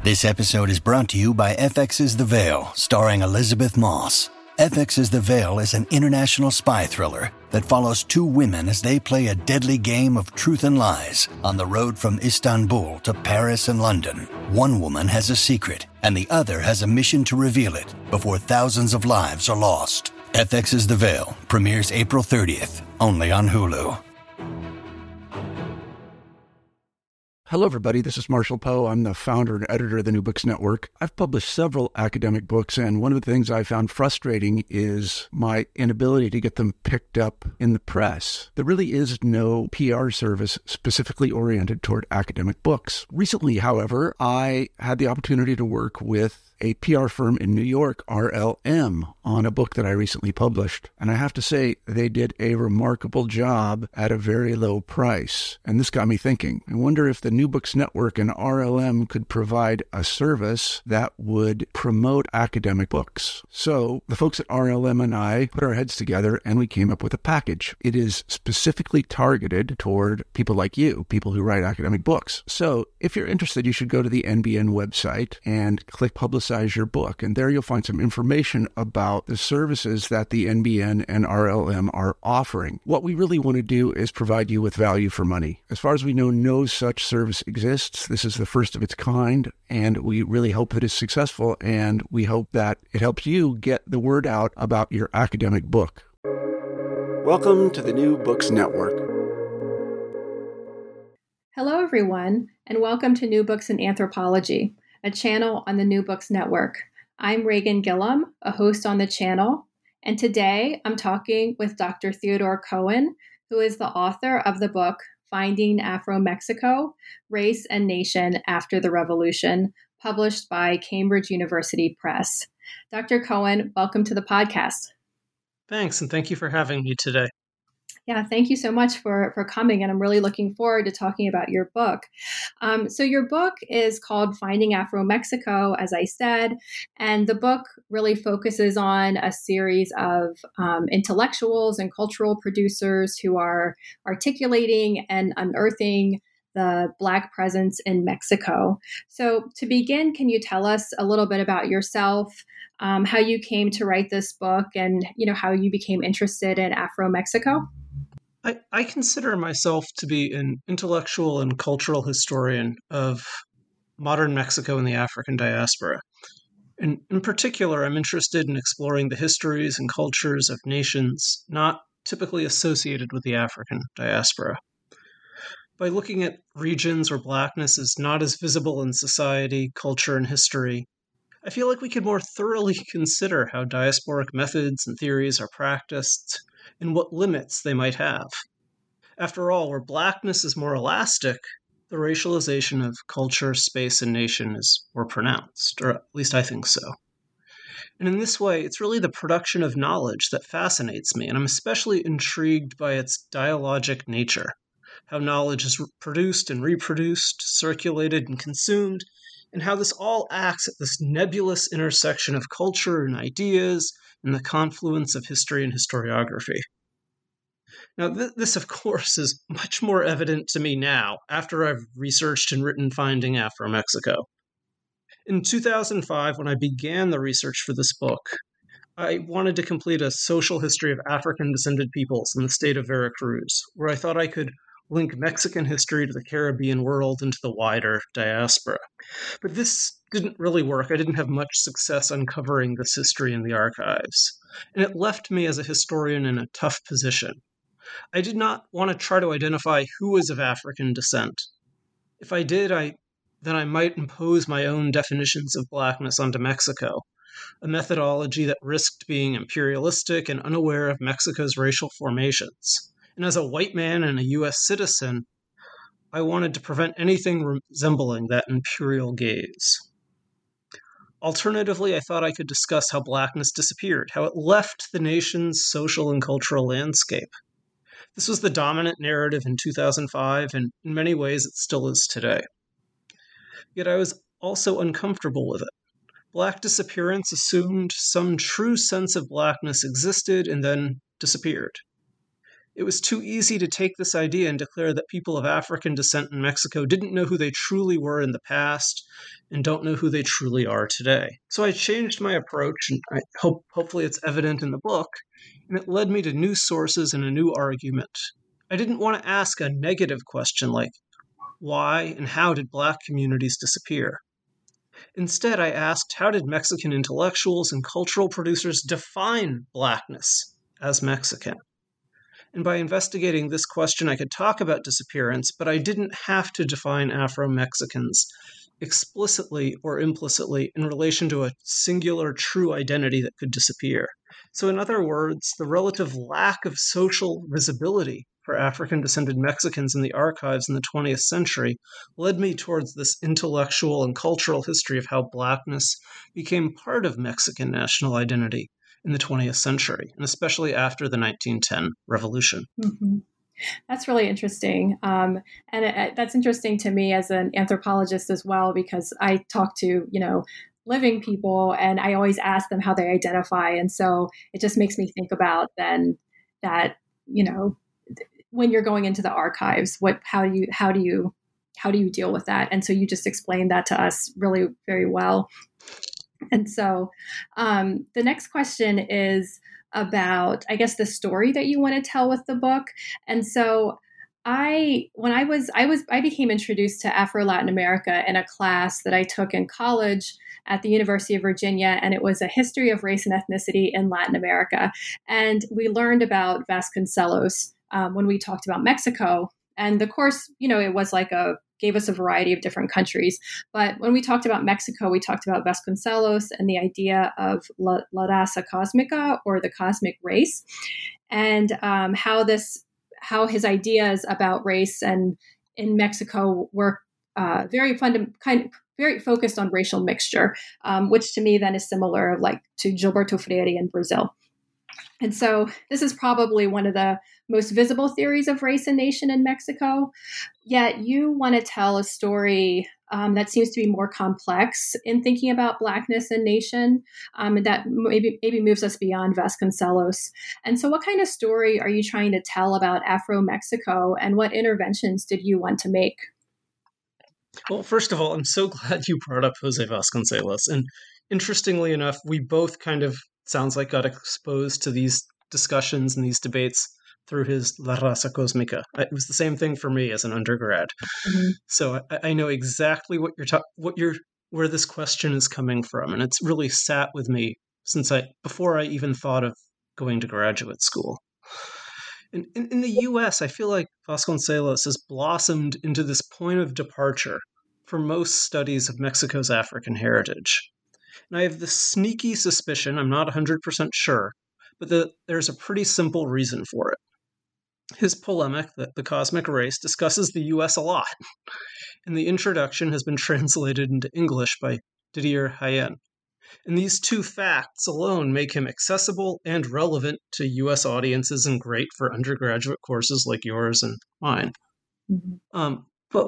This episode is brought to you by FX's The Veil, starring Elizabeth Moss. FX's The Veil is an international spy thriller that follows two women as they play a deadly game of truth and lies on the road from Istanbul to Paris and London. One woman has a secret, and the other has a mission to reveal it before thousands of lives are lost. FX's The Veil premieres April 30th, only on Hulu. Hello, everybody. This is Marshall Poe. I'm the founder and editor of the New Books Network. I've published several academic books, and one of the things I found frustrating is my inability to get them picked up in the press. There really is no PR service specifically oriented toward academic books. Recently, however, I had the opportunity to work with a PR firm in New York, RLM, on a book that I recently published. And I have to say, they did a remarkable job at a very low price. And this got me thinking. I wonder if the New Books Network and RLM could provide a service that would promote academic books. So the folks at RLM and I put our heads together and we came up with a package. It is specifically targeted toward people like you, people who write academic books. So if you're interested, you should go to the NBN website and click Publicize Your Book. And there you'll find some information about the services that the NBN and RLM are offering. What we really want to do is provide you with value for money. As far as we know, no such service exists. This is the first of its kind, and we really hope it is successful, and we hope that it helps you get the word out about your academic book. Welcome to the New Books Network. Hello, everyone, and welcome to New Books in Anthropology, a channel on the New Books Network. I'm Reagan Gillum, a host on the channel, and today I'm talking with Dr. Theodore Cohen, who is the author of the book Finding Afro-Mexico, Race and Nation After the Revolution, published by Cambridge University Press. Dr. Cohen, welcome to the podcast. Thanks, and thank you for having me today. Yeah, thank you so much for coming, and I'm really looking forward to talking about your book. So your book is called Finding Afro-Mexico, as I said, and the book really focuses on a series of intellectuals and cultural producers who are articulating and unearthing the Black presence in Mexico. So to begin, can you tell us a little bit about yourself, how you came to write this book, and how you became interested in Afro-Mexico? I consider myself to be an intellectual and cultural historian of modern Mexico and the African diaspora. And in particular, I'm interested in exploring the histories and cultures of nations not typically associated with the African diaspora. By looking at regions where Blackness is not as visible in society, culture, and history, I feel like we could more thoroughly consider how diasporic methods and theories are practiced and what limits they might have. After all, where Blackness is more elastic, the racialization of culture, space, and nation is more pronounced, or at least I think so. And in this way, it's really the production of knowledge that fascinates me, and I'm especially intrigued by its dialogic nature, how knowledge is produced and reproduced, circulated and consumed, and how this all acts at this nebulous intersection of culture and ideas and the confluence of history and historiography. Now, this, of course, is much more evident to me now, after I've researched and written Finding Afro-Mexico. In 2005, when I began the research for this book, I wanted to complete a social history of African-descended peoples in the state of Veracruz, where I thought I could link Mexican history to the Caribbean world and to the wider diaspora. But this didn't really work. I didn't have much success uncovering this history in the archives, and it left me as a historian in a tough position. I did not want to try to identify who was of African descent. If I did, then I might impose my own definitions of Blackness onto Mexico, a methodology that risked being imperialistic and unaware of Mexico's racial formations. And as a white man and a U.S. citizen, I wanted to prevent anything resembling that imperial gaze. Alternatively, I thought I could discuss how Blackness disappeared, how it left the nation's social and cultural landscape. This was the dominant narrative in 2005, and in many ways it still is today. Yet I was also uncomfortable with it. Black disappearance assumed some true sense of Blackness existed and then disappeared. It was too easy to take this idea and declare that people of African descent in Mexico didn't know who they truly were in the past and don't know who they truly are today. So I changed my approach, and hopefully it's evident in the book, and it led me to new sources and a new argument. I didn't want to ask a negative question like, why and how did Black communities disappear? Instead, I asked, how did Mexican intellectuals and cultural producers define Blackness as Mexican? And by investigating this question, I could talk about disappearance, but I didn't have to define Afro-Mexicans explicitly or implicitly in relation to a singular true identity that could disappear. So in other words, the relative lack of social visibility for African-descended Mexicans in the archives in the 20th century led me towards this intellectual and cultural history of how Blackness became part of Mexican national identity in the 20th century, and especially after the 1910 revolution. Mm-hmm. That's really interesting. That's interesting to me as an anthropologist as well, because I talk to, living people, and I always ask them how they identify. And so it just makes me think about then that, when you're going into the archives, how do you deal with that? And so you just explained that to us really very well. And so the next question is about, I guess, the story that you want to tell with the book. And so I became introduced to Afro-Latin America in a class that I took in college at the University of Virginia, and it was a history of race and ethnicity in Latin America. And we learned about Vasconcelos when we talked about Mexico. And the course, it was gave us a variety of different countries. But when we talked about Mexico, we talked about Vasconcelos and the idea of la raza cósmica, or the cosmic race, and how his ideas about race and in Mexico were very focused on racial mixture, which to me then is similar to Gilberto Freire in Brazil. And so this is probably one of the most visible theories of race and nation in Mexico. Yet you want to tell a story that seems to be more complex in thinking about Blackness and nation, and that maybe moves us beyond Vasconcelos. And so what kind of story are you trying to tell about Afro-Mexico, and what interventions did you want to make? Well, first of all, I'm so glad you brought up Jose Vasconcelos. And interestingly enough, we both kind of sounds like got exposed to these discussions and these debates through his La Raza Cósmica. It was the same thing for me as an undergrad. Mm-hmm. So I know exactly what where this question is coming from, and it's really sat with me before I even thought of going to graduate school. In the U.S., I feel like Vasconcelos has blossomed into this point of departure for most studies of Mexico's African heritage. And I have this sneaky suspicion, I'm not 100% sure, but there's a pretty simple reason for it. His polemic, The Cosmic Race, discusses the U.S. a lot, and the introduction has been translated into English by Didier Hayen. And these two facts alone make him accessible and relevant to U.S. audiences and great for undergraduate courses like yours and mine. Mm-hmm. But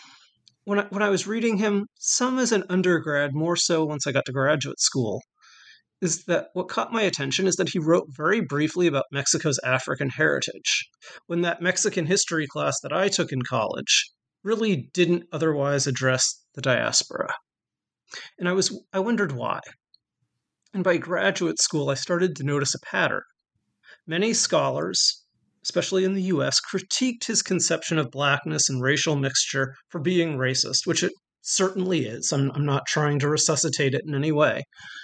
when I was reading him, some as an undergrad, more so once I got to graduate school, is that what caught my attention is that he wrote very briefly about Mexico's African heritage, when that Mexican history class that I took in college really didn't otherwise address the diaspora. And I wondered why. And by graduate school, I started to notice a pattern. Many scholars, especially in the U.S., critiqued his conception of Blackness and racial mixture for being racist, which it certainly is. I'm not trying to resuscitate it in any way.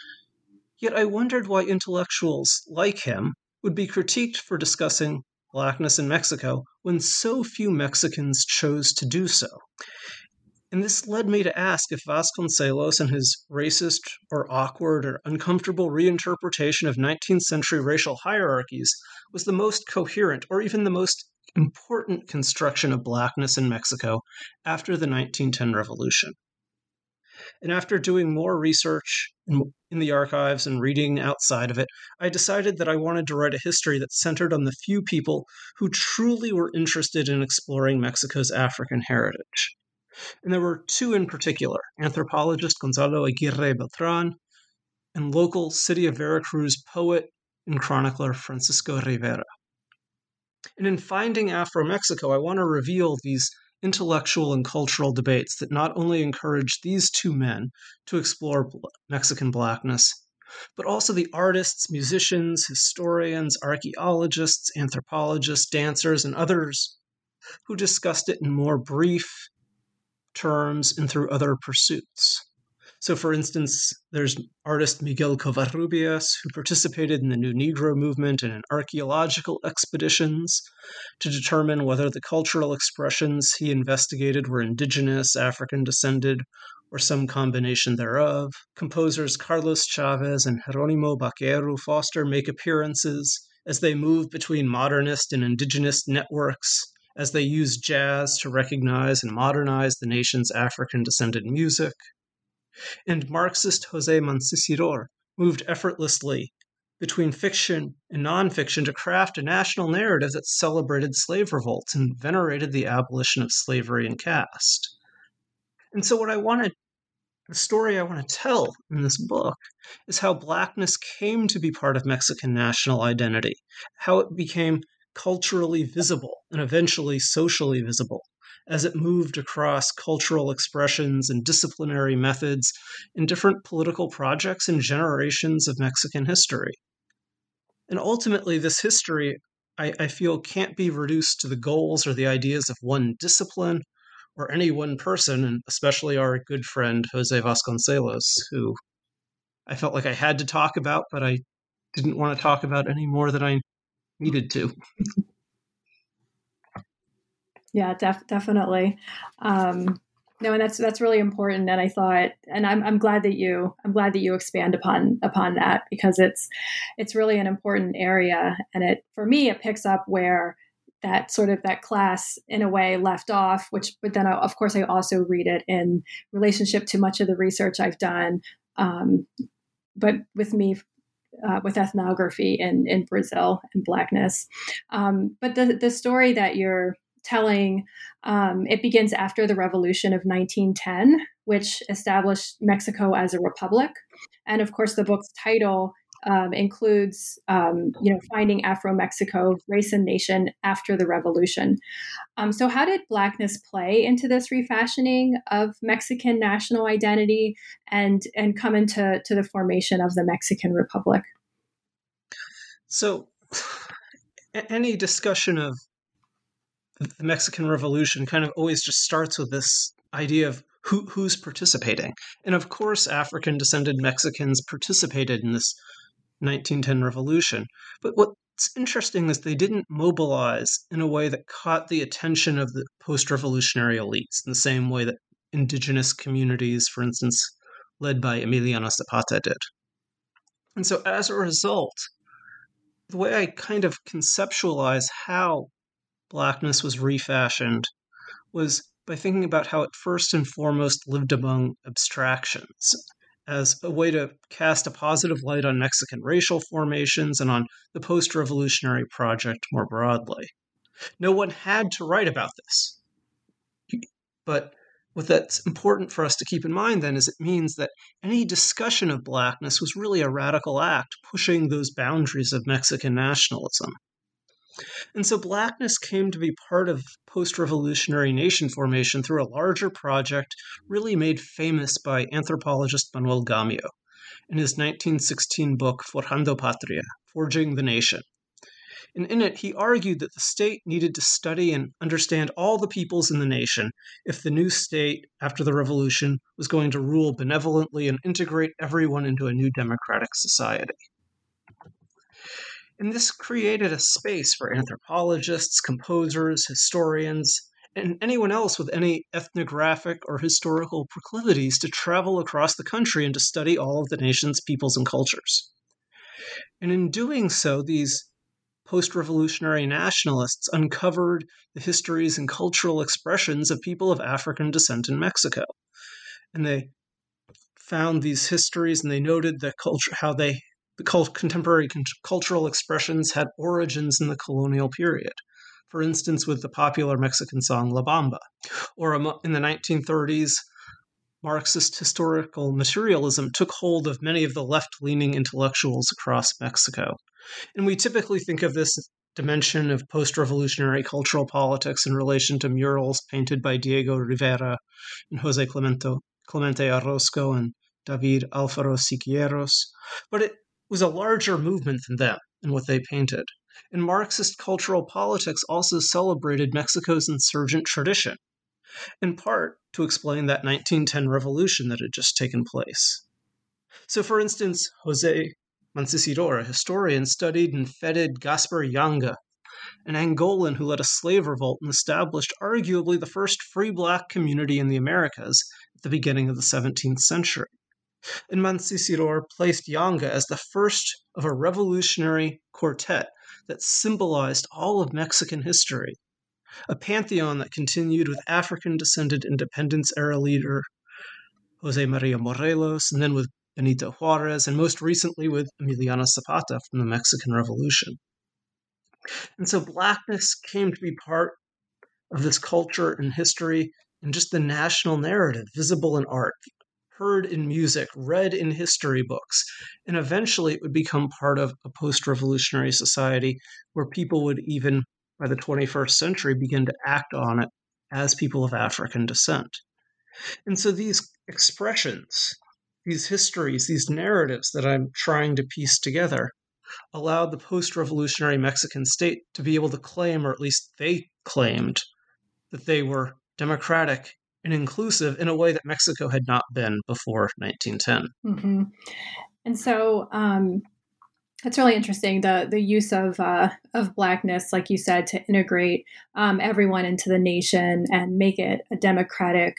Yet I wondered why intellectuals like him would be critiqued for discussing Blackness in Mexico when so few Mexicans chose to do so. And this led me to ask if Vasconcelos and his racist or awkward or uncomfortable reinterpretation of 19th century racial hierarchies was the most coherent or even the most important construction of Blackness in Mexico after the 1910 revolution. And after doing more research in the archives and reading outside of it, I decided that I wanted to write a history that centered on the few people who truly were interested in exploring Mexico's African heritage. And there were two in particular, anthropologist Gonzalo Aguirre Beltran and local city of Veracruz poet and chronicler Francisco Rivera. And in Finding Afro-Mexico, I want to reveal these intellectual and cultural debates that not only encourage these two men to explore Mexican Blackness, but also the artists, musicians, historians, archaeologists, anthropologists, dancers, and others who discussed it in more brief terms and through other pursuits. So, for instance, there's artist Miguel Covarrubias, who participated in the New Negro movement and in archaeological expeditions to determine whether the cultural expressions he investigated were indigenous, African descended, or some combination thereof. Composers Carlos Chavez and Jerónimo Baqueiro Foster make appearances as they move between modernist and indigenous networks, as they use jazz to recognize and modernize the nation's African-descended music. And Marxist José Mancisidor moved effortlessly between fiction and nonfiction to craft a national narrative that celebrated slave revolts and venerated the abolition of slavery and caste. And so the story I want to tell in this book is how Blackness came to be part of Mexican national identity, how it became culturally visible and eventually socially visible as it moved across cultural expressions and disciplinary methods in different political projects and generations of Mexican history. And ultimately, this history, I feel, can't be reduced to the goals or the ideas of one discipline or any one person, and especially our good friend Jose Vasconcelos, who I felt like I had to talk about, but I didn't want to talk about any more than I needed to. Yeah, definitely. No, and that's really important. And I thought, and I'm glad that you expand upon that, because it's really an important area, and for me it picks up where that sort of that class in a way left off, but then of course I also read it in relationship to much of the research I've done, but with ethnography in Brazil and Blackness. But the story that you're telling, it begins after the revolution of 1910, which established Mexico as a republic. And of course, the book's title includes, Finding Afro-Mexico, Race and Nation After the Revolution. So how did Blackness play into this refashioning of Mexican national identity and come into the formation of the Mexican Republic? So any discussion of the Mexican Revolution kind of always just starts with this idea of who's participating. And of course, African-descended Mexicans participated in this 1910 revolution. But what's interesting is they didn't mobilize in a way that caught the attention of the post-revolutionary elites in the same way that indigenous communities, for instance, led by Emiliano Zapata, did. And so as a result, the way I kind of conceptualize how Blackness was refashioned was by thinking about how it first and foremost lived among abstractions as a way to cast a positive light on Mexican racial formations and on the post-revolutionary project more broadly. No one had to write about this. But what that's important for us to keep in mind then is it means that any discussion of Blackness was really a radical act pushing those boundaries of Mexican nationalism. And so Blackness came to be part of post-revolutionary nation formation through a larger project really made famous by anthropologist Manuel Gamio in his 1916 book Forjando Patria, Forging the Nation. And in it, he argued that the state needed to study and understand all the peoples in the nation if the new state, after the revolution, was going to rule benevolently and integrate everyone into a new democratic society. And this created a space for anthropologists, composers, historians, and anyone else with any ethnographic or historical proclivities to travel across the country and to study all of the nation's peoples and cultures. And in doing so, these post-revolutionary nationalists uncovered the histories and cultural expressions of people of African descent in Mexico. And they found these histories and they noted the culture, how the contemporary cultural expressions had origins in the colonial period. For instance, with the popular Mexican song La Bamba, or in the 1930s, Marxist historical materialism took hold of many of the left-leaning intellectuals across Mexico. And we typically think of this dimension of post-revolutionary cultural politics in relation to murals painted by Diego Rivera and Jose Clemente Orozco and David Alfaro Siqueiros, but it was a larger movement than them in what they painted. And Marxist cultural politics also celebrated Mexico's insurgent tradition, in part to explain that 1910 revolution that had just taken place. So, for instance, Jose Mancisidor, a historian, studied and feted Gaspar Yanga, an Angolan who led a slave revolt and established arguably the first free black community in the Americas at the beginning of the 17th century. And Mancisidor placed Yanga as the first of a revolutionary quartet that symbolized all of Mexican history, a pantheon that continued with African-descended independence-era leader Jose Maria Morelos, and then with Benito Juarez, and most recently with Emiliano Zapata from the Mexican Revolution. And so blackness came to be part of this culture and history and just the national narrative, visible in art, heard in music, read in history books, and eventually it would become part of a post-revolutionary society where people would even, by the 21st century, begin to act on it as people of African descent. And so these expressions, these histories, these narratives that I'm trying to piece together allowed the post-revolutionary Mexican state to be able to claim, or at least they claimed, that they were democratic and inclusive in a way that Mexico had not been before 1910. Mm-hmm. And so it's really interesting, the use of blackness, like you said, to integrate everyone into the nation and make it a democratic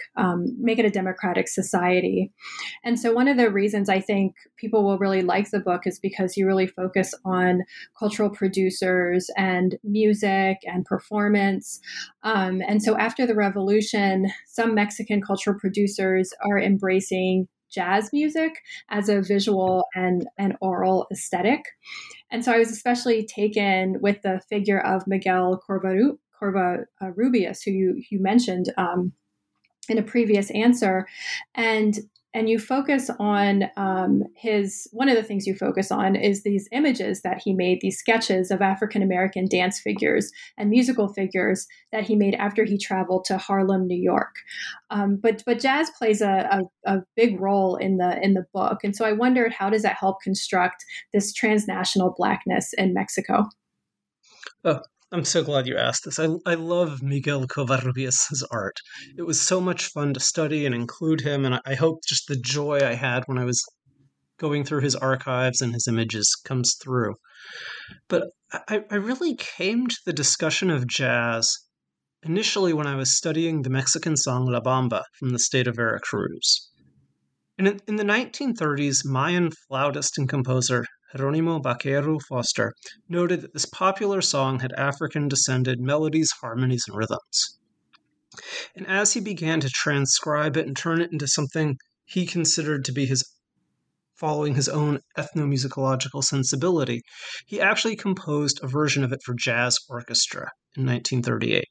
society. And so one of the reasons I think people will really like the book is because you really focus on cultural producers and music and performance. And so after the revolution, some Mexican cultural producers are embracing jazz music as a visual and oral aesthetic. And so I was especially taken with the figure of Miguel Covarrubias, who you mentioned in a previous answer. And you focus on one of the things you focus on is these images that he made, these sketches of African-American dance figures and musical figures that he made after he traveled to Harlem, New York. But jazz plays a big role in the book. And so I wondered, how does that help construct this transnational blackness in Mexico? Oh, I'm so glad you asked this. I love Miguel Covarrubias' art. It was so much fun to study and include him, and I hope just the joy I had when I was going through his archives and his images comes through. But I really came to the discussion of jazz initially when I was studying the Mexican song La Bamba from the state of Veracruz. And in the 1930s, Mayan flautist and composer Jerónimo Baquero Foster noted that this popular song had African-descended melodies, harmonies, and rhythms. And as he began to transcribe it and turn it into something he considered to be following his own ethnomusicological sensibility, he actually composed a version of it for jazz orchestra in 1938.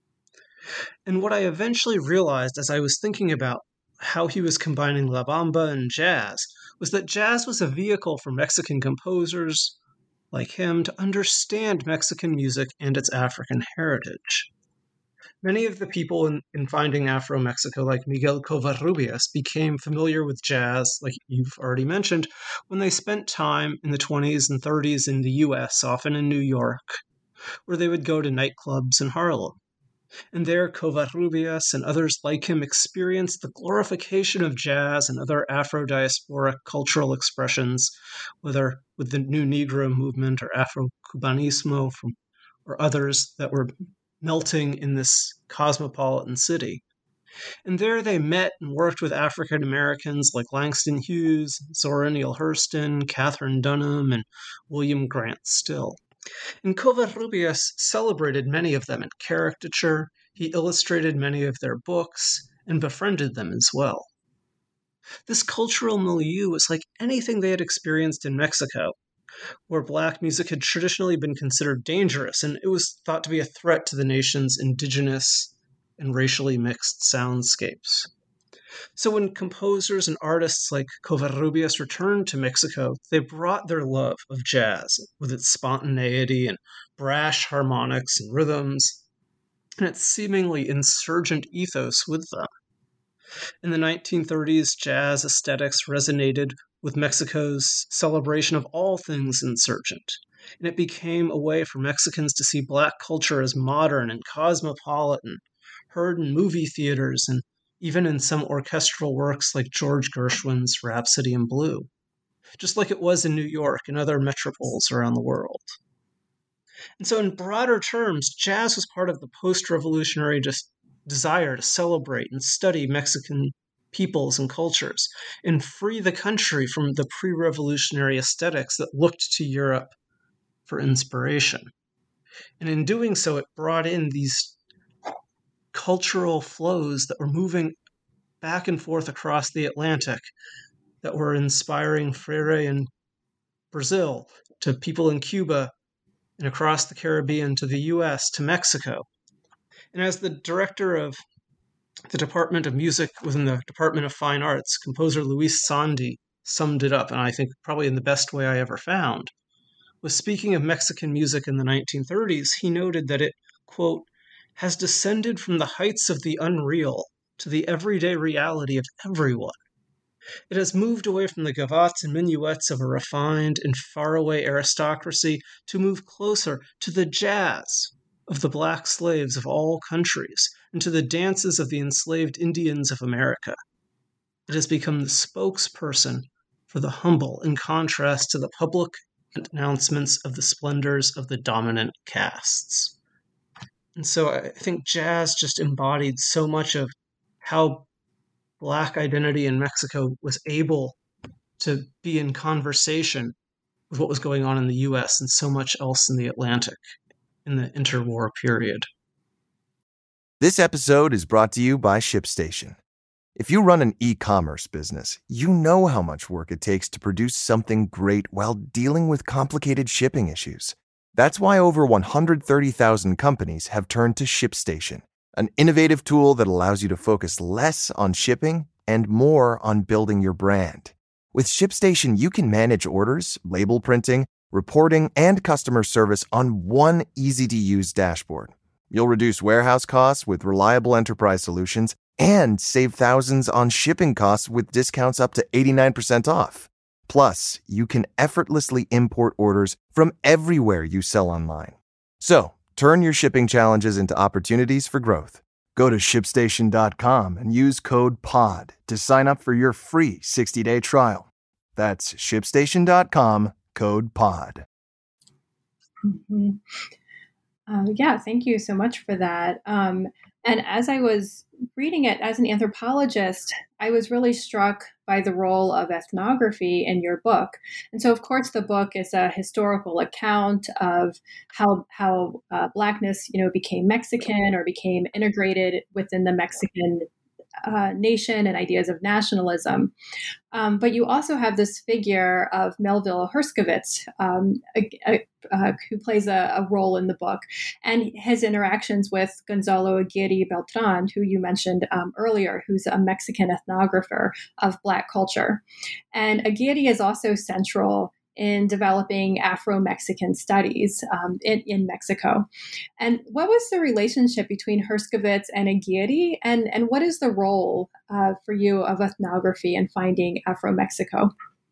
And what I eventually realized as I was thinking about how he was combining La Bamba and jazz was that jazz was a vehicle for Mexican composers like him to understand Mexican music and its African heritage. Many of the people in Finding Afro-Mexico, like Miguel Covarrubias, became familiar with jazz, like you've already mentioned, when they spent time in the 20s and 30s in the US, often in New York, where they would go to nightclubs in Harlem. And there, Covarrubias and others like him experienced the glorification of jazz and other Afro-diasporic cultural expressions, whether with the New Negro movement or Afro-Cubanismo or others that were melting in this cosmopolitan city. And there they met and worked with African Americans like Langston Hughes, Zora Neale Hurston, Katherine Dunham, and William Grant Still. And Covarrubias celebrated many of them in caricature, he illustrated many of their books, and befriended them as well. This cultural milieu was like anything they had experienced in Mexico, where black music had traditionally been considered dangerous, and it was thought to be a threat to the nation's indigenous and racially mixed soundscapes. So when composers and artists like Covarrubias returned to Mexico, they brought their love of jazz with its spontaneity and brash harmonics and rhythms, and its seemingly insurgent ethos with them. In the 1930s, jazz aesthetics resonated with Mexico's celebration of all things insurgent, and it became a way for Mexicans to see Black culture as modern and cosmopolitan, heard in movie theaters and even in some orchestral works like George Gershwin's Rhapsody in Blue, just like it was in New York and other metropoles around the world. And so, in broader terms, jazz was part of the post-revolutionary desire to celebrate and study Mexican peoples and cultures and free the country from the pre-revolutionary aesthetics that looked to Europe for inspiration. And in doing so, it brought in these cultural flows that were moving back and forth across the Atlantic, that were inspiring Freire in Brazil, to people in Cuba, and across the Caribbean to the US, to Mexico. And as the director of the Department of Music within the Department of Fine Arts, composer Luis Sandi summed it up, and I think probably in the best way I ever found, was speaking of Mexican music in the 1930s, he noted that it, quote, has descended from the heights of the unreal to the everyday reality of everyone. It has moved away from the gavottes and minuets of a refined and faraway aristocracy to move closer to the jazz of the Black slaves of all countries and to the dances of the enslaved Indians of America. It has become the spokesperson for the humble in contrast to the public announcements of the splendors of the dominant castes. And so I think jazz just embodied so much of how Black identity in Mexico was able to be in conversation with what was going on in the US and so much else in the Atlantic in the interwar period. This episode is brought to you by ShipStation. If you run an e-commerce business, you know how much work it takes to produce something great while dealing with complicated shipping issues. That's why over 130,000 companies have turned to ShipStation, an innovative tool that allows you to focus less on shipping and more on building your brand. With ShipStation, you can manage orders, label printing, reporting, and customer service on one easy-to-use dashboard. You'll reduce warehouse costs with reliable enterprise solutions and save thousands on shipping costs with discounts up to 89% off. Plus, you can effortlessly import orders from everywhere you sell online. So, turn your shipping challenges into opportunities for growth. Go to ShipStation.com and use code POD to sign up for your free 60-day trial. That's ShipStation.com, code POD. Mm-hmm. Thank you so much for that. And as I was reading it as an anthropologist, I was really struck by the role of ethnography in your book. And so, of course, the book is a historical account of how Blackness, became Mexican or became integrated within the Mexican nation and ideas of nationalism. But you also have this figure of Melville Herskovits, who plays a role in the book, and his interactions with Gonzalo Aguirre Beltran, who you mentioned earlier, who's a Mexican ethnographer of Black culture. And Aguirre is also central in developing Afro-Mexican studies in Mexico. And what was the relationship between Herskovits and Aguirre, and what is the role for you of ethnography in finding Afro-Mexico?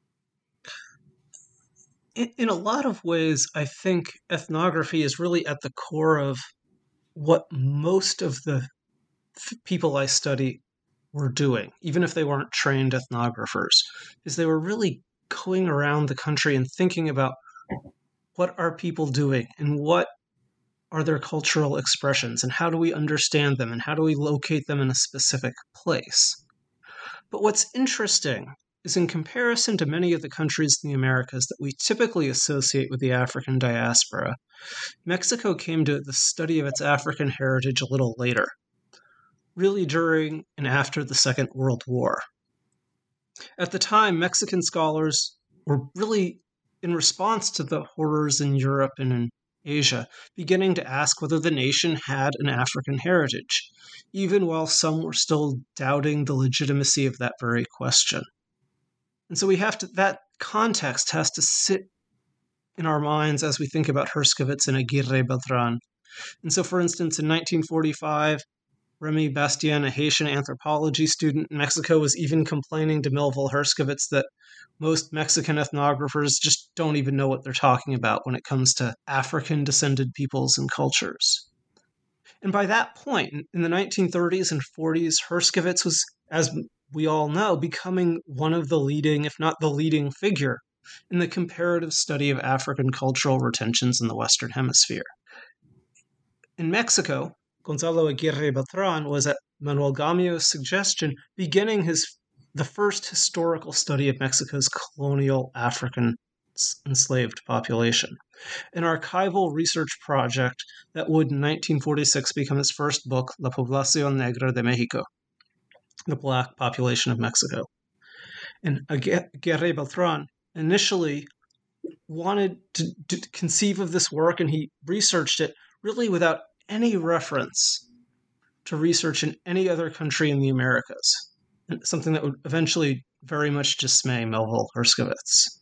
In a lot of ways, I think ethnography is really at the core of what most of the people I study were doing, even if they weren't trained ethnographers, is they were really going around the country and thinking about what are people doing and what are their cultural expressions and how do we understand them and how do we locate them in a specific place. But what's interesting is in comparison to many of the countries in the Americas that we typically associate with the African diaspora, Mexico came to the study of its African heritage a little later, really during and after the Second World War. At the time, Mexican scholars were really, in response to the horrors in Europe and in Asia, beginning to ask whether the nation had an African heritage, even while some were still doubting the legitimacy of that very question. And so that context has to sit in our minds as we think about Herskovits and Aguirre Beltran. And so, for instance, in 1945, Remy Bastien, a Haitian anthropology student in Mexico, was even complaining to Melville Herskovits that most Mexican ethnographers just don't even know what they're talking about when it comes to African-descended peoples and cultures. And by that point, in the 1930s and 40s, Herskovits was, as we all know, becoming one of the leading, if not the leading figure in the comparative study of African cultural retentions in the Western Hemisphere. In Mexico, Gonzalo Aguirre Beltran was, at Manuel Gamio's suggestion, beginning the first historical study of Mexico's colonial African enslaved population, an archival research project that would in 1946 become his first book, La Población Negra de México, the Black Population of Mexico. And Aguirre Beltran initially wanted to conceive of this work, and he researched it really without any reference to research in any other country in the Americas, something that would eventually very much dismay Melville Herskovits.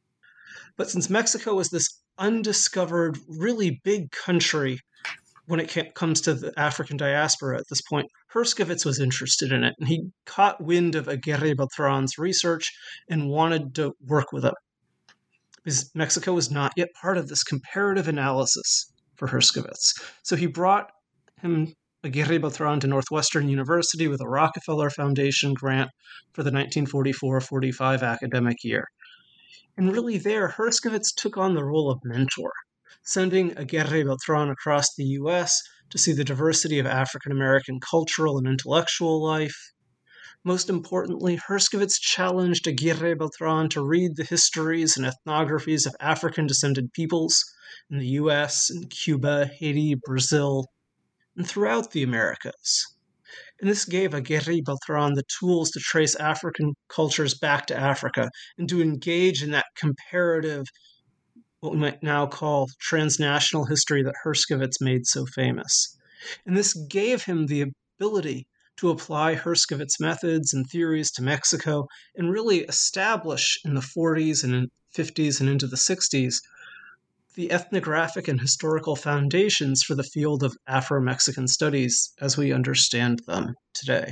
But since Mexico was this undiscovered, really big country when it comes to the African diaspora at this point, Herskovits was interested in it, and he caught wind of Aguirre Beltran's research and wanted to work with him, because Mexico was not yet part of this comparative analysis for Herskovits. So he brought Aguirre Beltran to Northwestern University with a Rockefeller Foundation grant for the 1944-45 academic year. And really there, Herskovits took on the role of mentor, sending Aguirre Beltran across the U.S. to see the diversity of African-American cultural and intellectual life. Most importantly, Herskovits challenged Aguirre Beltran to read the histories and ethnographies of African-descended peoples in the U.S., and Cuba, Haiti, Brazil, and throughout the Americas. And this gave Aguirre Beltran the tools to trace African cultures back to Africa and to engage in that comparative, what we might now call transnational history that Herskovits made so famous. And this gave him the ability to apply Herskovits' methods and theories to Mexico and really establish in the 40s and 50s and into the 60s the ethnographic and historical foundations for the field of Afro-Mexican studies as we understand them today.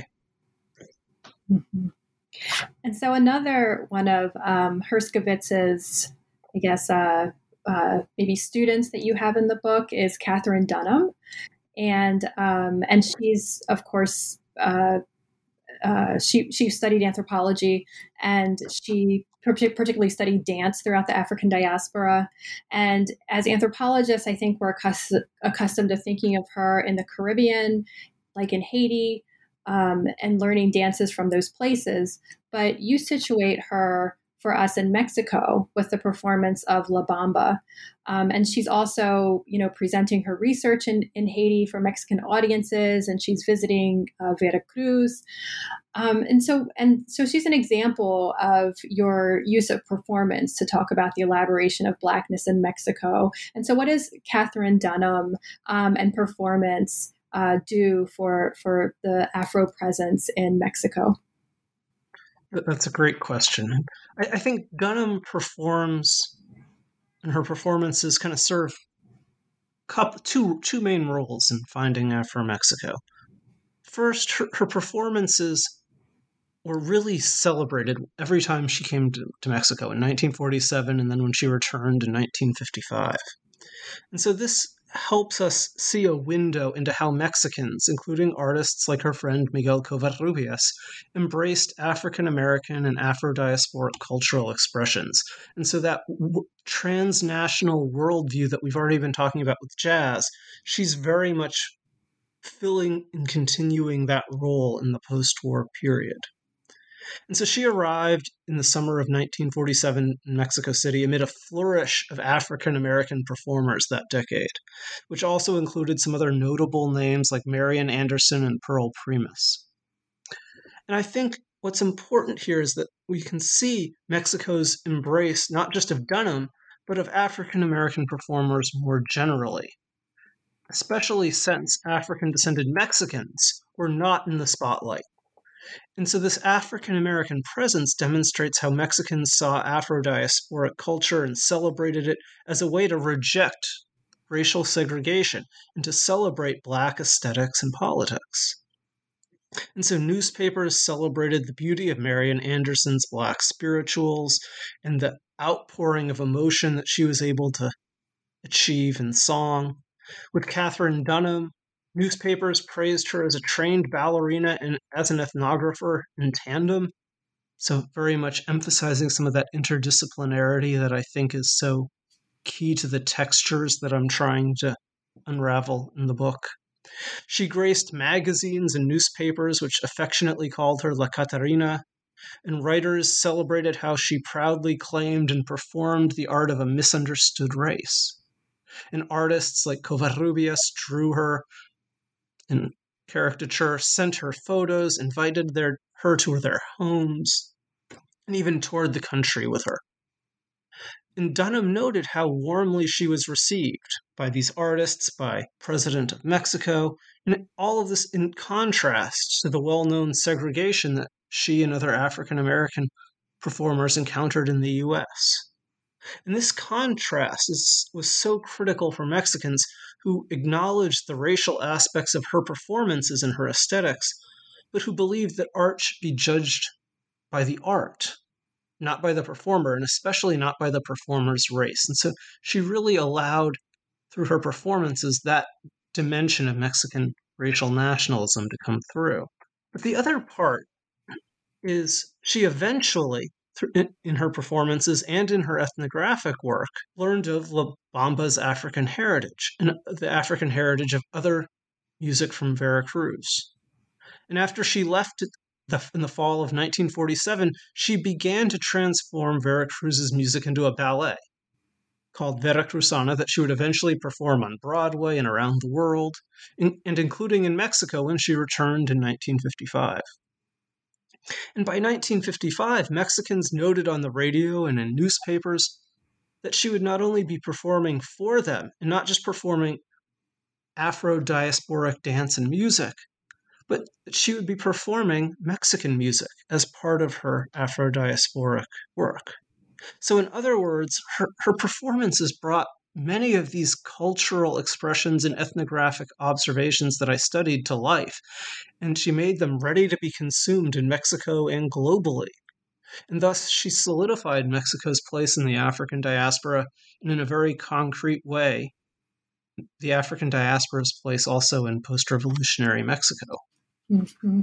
Mm-hmm. And so another one of Herskovits's, I guess, maybe students that you have in the book is Katherine Dunham. And she's, of course, she studied anthropology, and she particularly studied dance throughout the African diaspora. And as anthropologists, I think we're accustomed to thinking of her in the Caribbean, like in Haiti, and learning dances from those places. But you situate her for us in Mexico with the performance of La Bamba. And she's also, presenting her research in Haiti for Mexican audiences, and she's visiting Veracruz. And so she's an example of your use of performance to talk about the elaboration of Blackness in Mexico. And so what does Katherine Dunham and performance do for the Afro presence in Mexico? That's a great question. I think Dunham performs, and her performances kind of serve two main roles in finding Afro-Mexico. First, her performances were really celebrated every time she came to Mexico in 1947, and then when she returned in 1955. And so this helps us see a window into how Mexicans, including artists like her friend Miguel Covarrubias, embraced African-American and Afro-diasporic cultural expressions. And so that transnational worldview that we've already been talking about with jazz, she's very much filling and continuing that role in the post-war period. And so she arrived in the summer of 1947 in Mexico City amid a flourish of African-American performers that decade, which also included some other notable names like Marian Anderson and Pearl Primus. And I think what's important here is that we can see Mexico's embrace not just of Dunham, but of African American performers more generally, especially since African-descended Mexicans were not in the spotlight. And so this African American presence demonstrates how Mexicans saw Afro-diasporic culture and celebrated it as a way to reject racial segregation and to celebrate Black aesthetics and politics. And so newspapers celebrated the beauty of Marian Anderson's Black spirituals and the outpouring of emotion that she was able to achieve in song. With Katherine Dunham, newspapers praised her as a trained ballerina and as an ethnographer in tandem. So very much emphasizing some of that interdisciplinarity that I think is so key to the textures that I'm trying to unravel in the book. She graced magazines and newspapers, which affectionately called her La Catarina, and writers celebrated how she proudly claimed and performed the art of a misunderstood race. And artists like Covarrubias drew her in caricature, sent her photos, invited her to their homes, and even toured the country with her. And Dunham noted how warmly she was received by these artists, by President of Mexico, and all of this in contrast to the well-known segregation that she and other African American performers encountered in the U.S. And this contrast was so critical for Mexicans who acknowledged the racial aspects of her performances and her aesthetics, but who believed that art should be judged by the art, not by the performer, and especially not by the performer's race. And so she really allowed, through her performances, that dimension of Mexican racial nationalism to come through. But the other part is she eventually, in her performances and in her ethnographic work, learned of La Bamba's African heritage and the African heritage of other music from Veracruz. And after she left in the fall of 1947, she began to transform Veracruz's music into a ballet called Veracruzana that she would eventually perform on Broadway and around the world, and including in Mexico when she returned in 1955. And by 1955, Mexicans noted on the radio and in newspapers that she would not only be performing for them, and not just performing Afro-diasporic dance and music, but that she would be performing Mexican music as part of her Afro-diasporic work. So in other words, her performances brought many of these cultural expressions and ethnographic observations that I studied to life, and she made them ready to be consumed in Mexico and globally. And thus she solidified Mexico's place in the African diaspora, and in a very concrete way, the African diaspora's place also in post-revolutionary Mexico. Mm-hmm.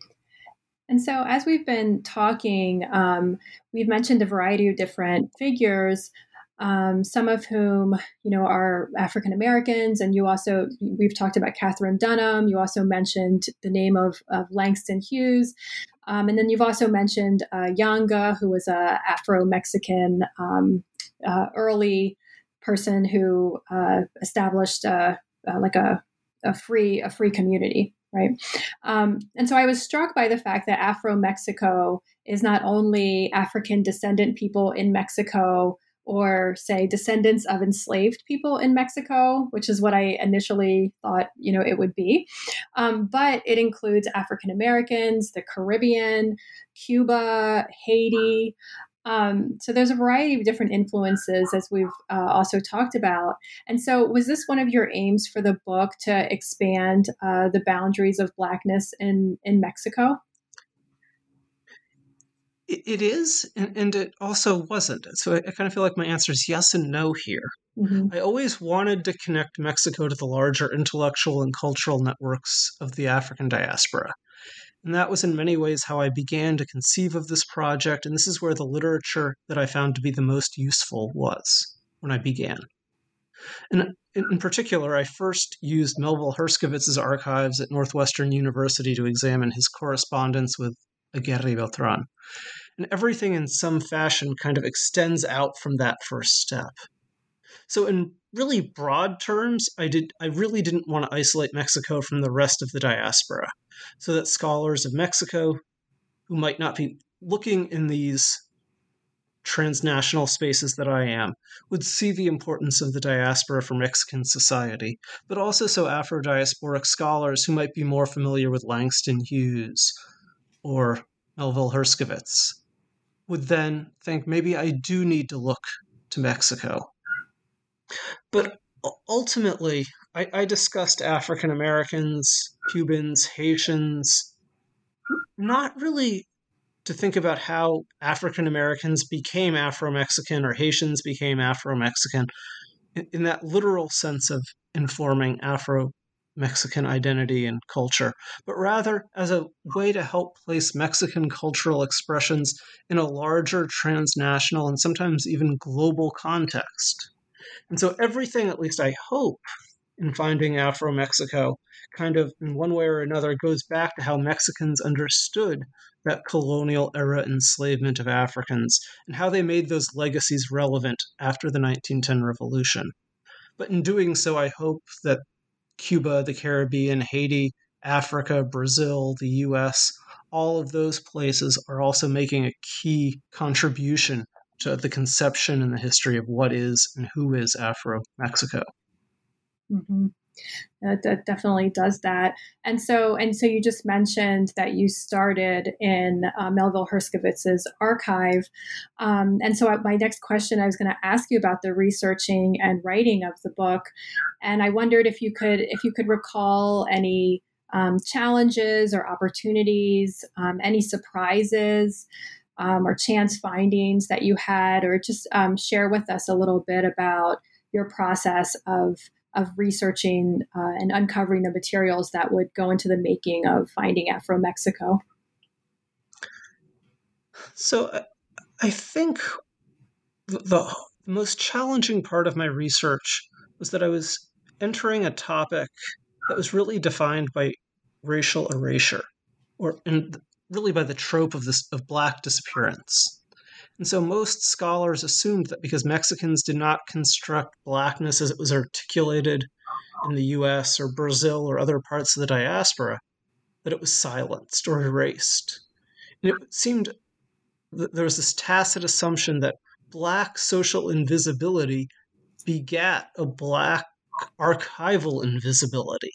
And so as we've been talking, we've mentioned a variety of different figures, some of whom, are African Americans. And we've talked about Katherine Dunham. You also mentioned the name of Langston Hughes. And then you've also mentioned Yanga, who was a Afro-Mexican early person who established a free community. Right. And so I was struck by the fact that Afro-Mexico is not only African descendant people in Mexico or, say, descendants of enslaved people in Mexico, which is what I initially thought, it would be. But it includes African Americans, the Caribbean, Cuba, Haiti. So there's a variety of different influences, as we've also talked about. And so was this one of your aims for the book, to expand the boundaries of Blackness in Mexico? It is, and it also wasn't. So I kind of feel like my answer is yes and no here. Mm-hmm. I always wanted to connect Mexico to the larger intellectual and cultural networks of the African diaspora. And that was in many ways how I began to conceive of this project, and this is where the literature that I found to be the most useful was when I began. And in particular, I first used Melville Herskowitz's archives at Northwestern University to examine his correspondence with Aguirre Beltran. And everything in some fashion kind of extends out from that first step. So in really broad terms, I really didn't want to isolate Mexico from the rest of the diaspora, so that scholars of Mexico who might not be looking in these transnational spaces that I am, would see the importance of the diaspora for Mexican society, but also so Afro-diasporic scholars who might be more familiar with Langston Hughes or Melville Herskovits would then think maybe I do need to look to Mexico. But ultimately, I discussed African Americans, Cubans, Haitians, not really to think about how African Americans became Afro-Mexican or Haitians became Afro-Mexican in that literal sense of informing Afro-Mexican identity and culture, but rather as a way to help place Mexican cultural expressions in a larger transnational and sometimes even global context. And so everything, at least I hope, in finding Afro-Mexico kind of in one way or another goes back to how Mexicans understood that colonial era enslavement of Africans and how they made those legacies relevant after the 1910 revolution. But in doing so, I hope that Cuba, the Caribbean, Haiti, Africa, Brazil, the US, all of those places are also making a key contribution to the conception and the history of what is and who is Afro-Mexico. Mm-hmm. That definitely does that. And so you just mentioned that you started in Melville Herskovitz's archive. And so my next question, I was going to ask you about the researching and writing of the book. And I wondered if you could recall any challenges or opportunities, any surprises, or chance findings that you had, or just share with us a little bit about your process of researching and uncovering the materials that would go into the making of Finding Afro-Mexico. So I think the most challenging part of my research was that I was entering a topic that was really defined by racial erasure, and really by the trope of Black disappearance. And so most scholars assumed that because Mexicans did not construct Blackness as it was articulated in the US or Brazil or other parts of the diaspora, that it was silenced or erased. And it seemed that there was this tacit assumption that Black social invisibility begat a Black archival invisibility.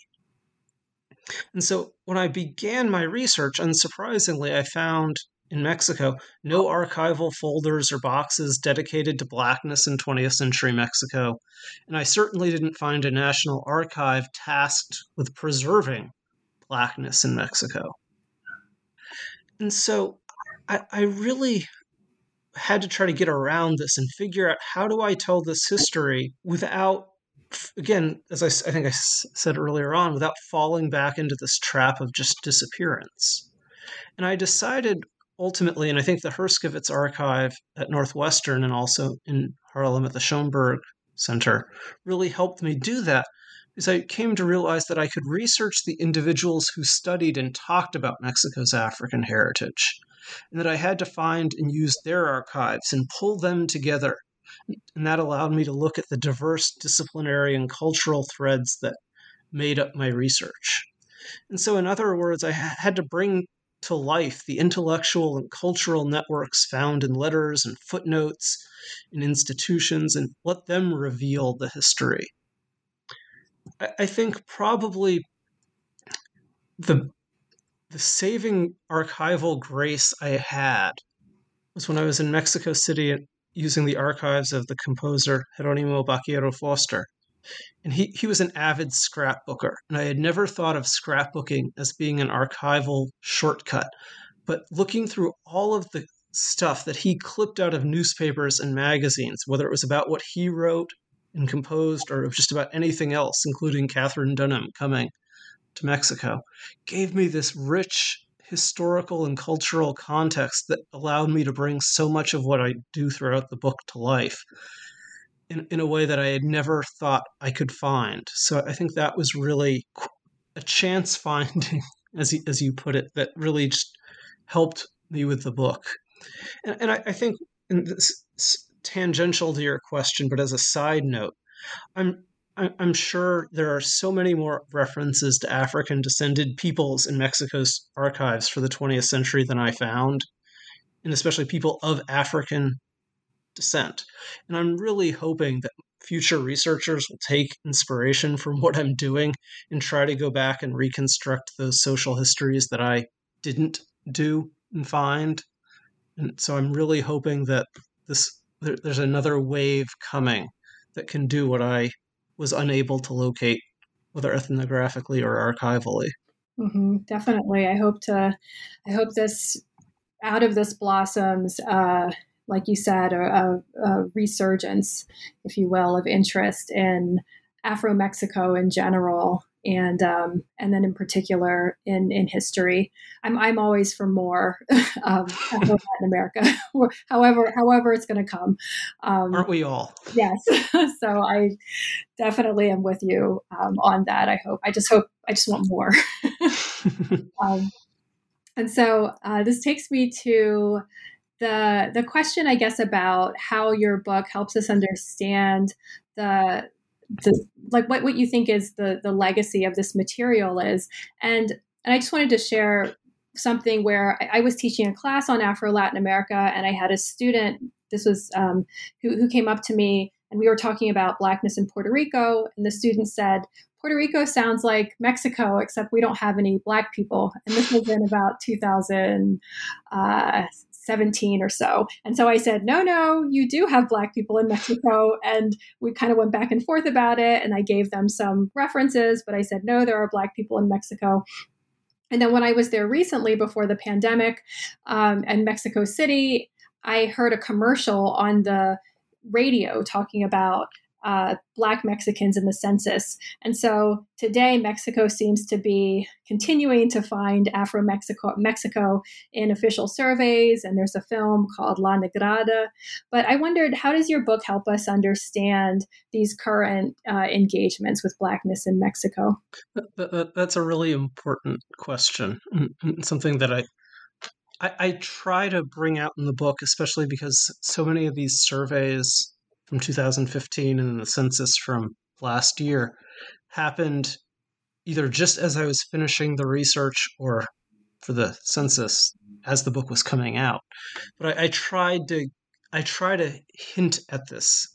And so when I began my research, unsurprisingly, I found in Mexico no archival folders or boxes dedicated to Blackness in 20th century Mexico. And I certainly didn't find a national archive tasked with preserving Blackness in Mexico. And so I really had to try to get around this and figure out, how do I tell this history without, again, as I think I said earlier on, without falling back into this trap of just disappearance. And I decided ultimately, and I think the Herskovits archive at Northwestern and also in Harlem at the Schoenberg Center really helped me do that, because I came to realize that I could research the individuals who studied and talked about Mexico's African heritage, and that I had to find and use their archives and pull them together. And that allowed me to look at the diverse disciplinary and cultural threads that made up my research. And so, in other words, I had to bring to life the intellectual and cultural networks found in letters and footnotes in institutions and let them reveal the history. I think probably the saving archival grace I had was when I was in Mexico City using the archives of the composer Jerónimo Baqueiro Foster. And he was an avid scrapbooker, and I had never thought of scrapbooking as being an archival shortcut. But looking through all of the stuff that he clipped out of newspapers and magazines, whether it was about what he wrote and composed or just about anything else, including Katherine Dunham coming to Mexico, gave me this rich historical and cultural context that allowed me to bring so much of what I do throughout the book to life in a way that I had never thought I could find. So I think that was really a chance finding, as you put it, that really just helped me with the book. And I think, in this tangential to your question, but as a side note, I'm sure there are so many more references to African descended peoples in Mexico's archives for the 20th century than I found, and especially people of African descent. And I'm really hoping that future researchers will take inspiration from what I'm doing and try to go back and reconstruct those social histories that I didn't do and find. And so I'm really hoping that there's another wave coming that can do what I was unable to locate, whether ethnographically or archivally. Definitely. I hope this out of this blossoms, like you said, a resurgence, if you will, of interest in Afro-Mexico in general, and then in particular in history. I'm always for more Afro-Latin America, however it's going to come. Aren't we all? Yes. So I definitely am with you on that. I just want more. And so this takes me to the question, I guess, about how your book helps us understand the like what you think is the legacy of this material is. And I just wanted to share something where I was teaching a class on Afro-Latin America, and I had a student, this was who came up to me, and we were talking about Blackness in Puerto Rico, and the student said, Puerto Rico sounds like Mexico, except we don't have any Black people. And this was in about 2017 or so. And so I said, no, you do have Black people in Mexico. And we kind of went back and forth about it. And I gave them some references, but I said, no, there are Black people in Mexico. And then when I was there recently before the pandemic in Mexico City, I heard a commercial on the radio talking about Black Mexicans in the census. And so today, Mexico seems to be continuing to find Mexico in official surveys. And there's a film called La Negrada. But I wondered, how does your book help us understand these current engagements with Blackness in Mexico? That's a really important question, and something that I try to bring out in the book, especially because so many of these surveys from 2015 and then the census from last year happened either just as I was finishing the research or for the census as the book was coming out. But I try to hint at this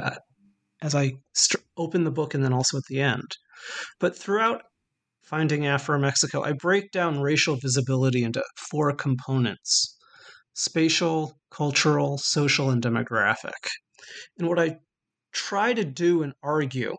as I open the book and then also at the end. But throughout Finding Afro-Mexico, I break down racial visibility into 4 components: spatial, cultural, social, and demographic. And what I try to do and argue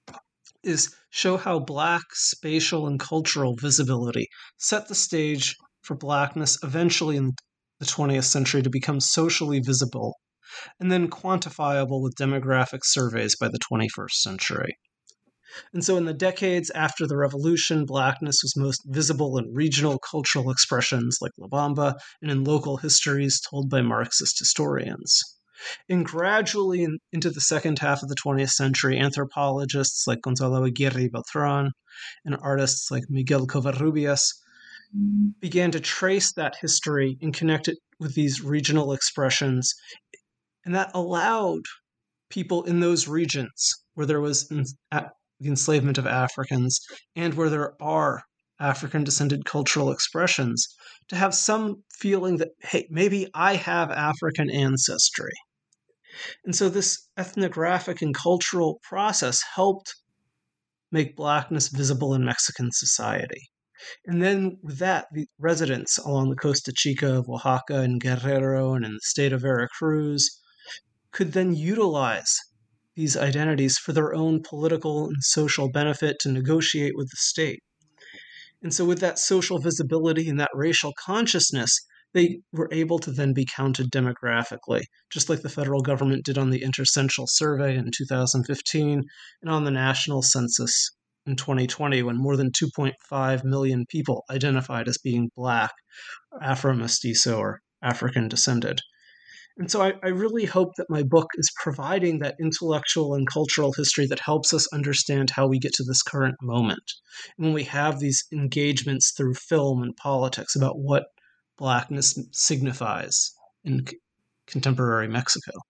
is show how Black spatial and cultural visibility set the stage for Blackness eventually in the 20th century to become socially visible and then quantifiable with demographic surveys by the 21st century. And so in the decades after the Revolution, Blackness was most visible in regional cultural expressions like La Bamba and in local histories told by Marxist historians. And gradually into the second half of the 20th century, anthropologists like Gonzalo Aguirre Beltran and artists like Miguel Covarrubias began to trace that history and connect it with these regional expressions. And that allowed people in those regions where there was the enslavement of Africans and where there are African-descended cultural expressions to have some feeling that, hey, maybe I have African ancestry. And so this ethnographic and cultural process helped make Blackness visible in Mexican society. And then with that, the residents along the Costa Chica of Oaxaca and Guerrero and in the state of Veracruz could then utilize these identities for their own political and social benefit to negotiate with the state. And so with that social visibility and that racial consciousness, they were able to then be counted demographically, just like the federal government did on the Intercensual Survey in 2015 and on the national census in 2020, when more than 2.5 million people identified as being Black, Afro-Mestizo, or African-descended. And so I really hope that my book is providing that intellectual and cultural history that helps us understand how we get to this current moment. And when we have these engagements through film and politics about what Blackness signifies in contemporary Mexico.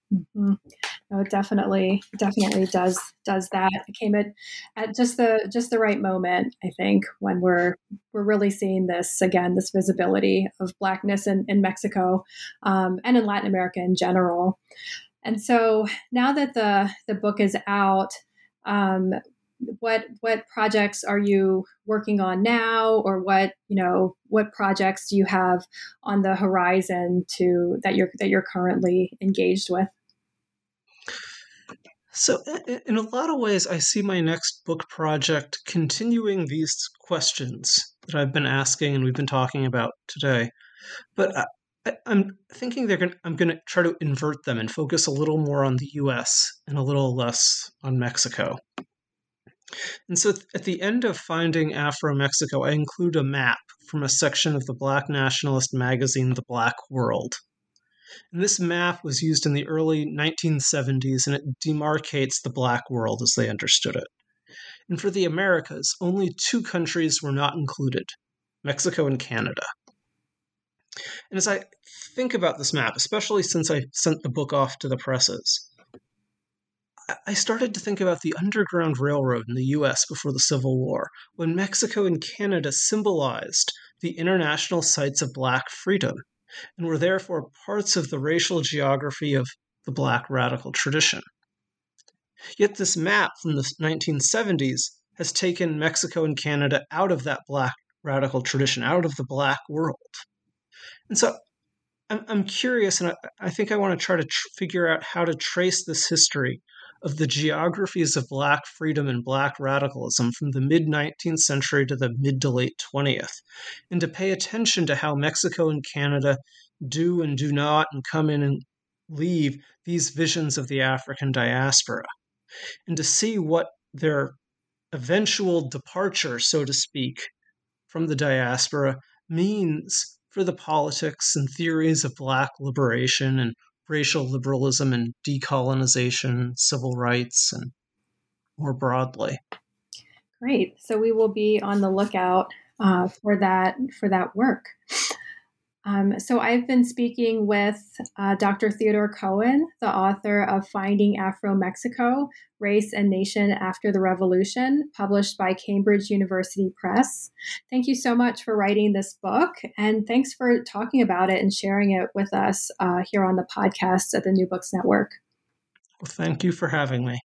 Mm-hmm. No, it definitely does that. It came at just the right moment, I think, when we're really seeing this again, this visibility of Blackness in Mexico, and in Latin America in general. And so now that the book is out, what projects are you working on now, or what projects do you have on the horizon that you're currently engaged with? So, in a lot of ways, I see my next book project continuing these questions that I've been asking and we've been talking about today. But I'm thinking I'm going to try to invert them and focus a little more on the U.S. and a little less on Mexico. And so, at the end of Finding Afro-Mexico, I include a map from a section of the Black nationalist magazine, The Black World. And this map was used in the early 1970s, and it demarcates the Black world as they understood it. And for the Americas, only 2 countries were not included, Mexico and Canada. And as I think about this map, especially since I sent the book off to the presses, I started to think about the Underground Railroad in the U.S. before the Civil War, when Mexico and Canada symbolized the international sites of Black freedom, and were therefore parts of the racial geography of the Black radical tradition. Yet this map from the 1970s has taken Mexico and Canada out of that Black radical tradition, out of the Black world. And so I'm curious, and I think I want to try to figure out how to trace this history of the geographies of Black freedom and Black radicalism from the mid-19th century to the mid to late 20th, and to pay attention to how Mexico and Canada do and do not and come in and leave these visions of the African diaspora, and to see what their eventual departure, so to speak, from the diaspora means for the politics and theories of Black liberation and racial liberalism and decolonization, civil rights, and more broadly. Great. So we will be on the lookout for that work. So I've been speaking with Dr. Theodore Cohen, the author of Finding Afro-Mexico, Race and Nation After the Revolution, published by Cambridge University Press. Thank you so much for writing this book, and thanks for talking about it and sharing it with us here on the podcast at the New Books Network. Well, thank you for having me.